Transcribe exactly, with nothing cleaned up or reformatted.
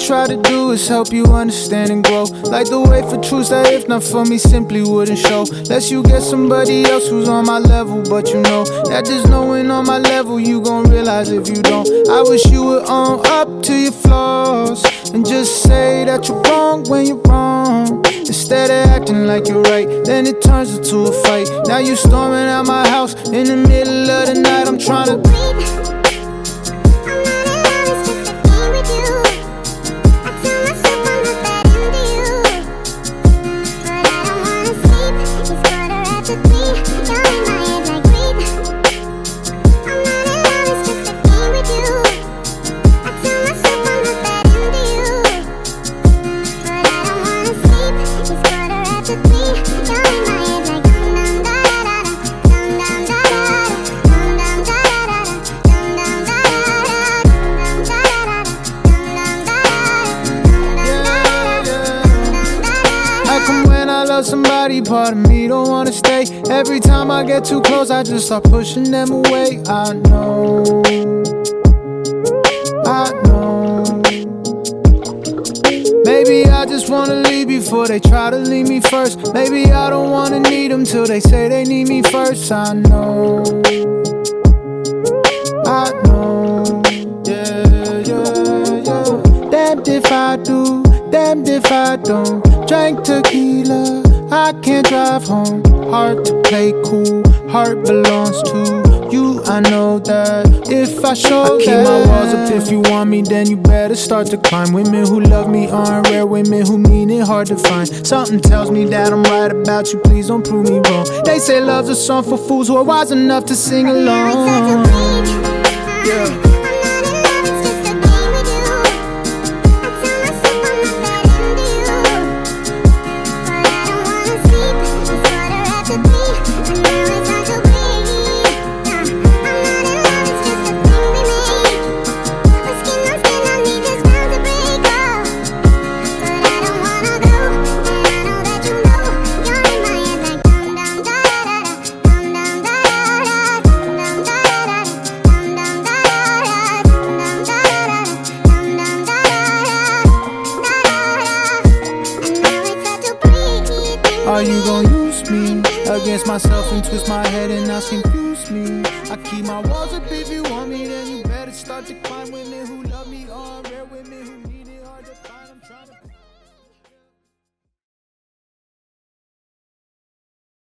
try to do is help you understand and grow. Like the way for truths that if not for me simply wouldn't show. Lest you get somebody else who's on my level, but you know that just knowing on my level you gon' realize if you don't. I wish you would own up to your flaws and just say that you're wrong when you're wrong. Instead of acting like you're right, then it turns into a fight. Now you storming out my house in the middle of the night. I'm trying to somebody, part of me don't wanna stay. Every time I get too close, I just start pushing them away. I know, I know. Maybe I just wanna leave before they try to leave me first. Maybe I don't wanna need them till they say they need me first. I know, I know, yeah, yeah, yeah. Damned if I do, damned if I don't. Drank tequila, I can't drive home. Hard to play cool, heart belongs to you. I know that if I show I keep that. My walls up. If you want me, then you better start to climb. Women who love me aren't rare, women who mean it hard to find. Something tells me that I'm right about you, please don't prove me wrong. They say love's a song for fools who are wise enough to sing along. Yeah. Are you gon' use me against myself and twist my head and now confuse me? I keep my walls up. If you want me, then you better start to climb. Women who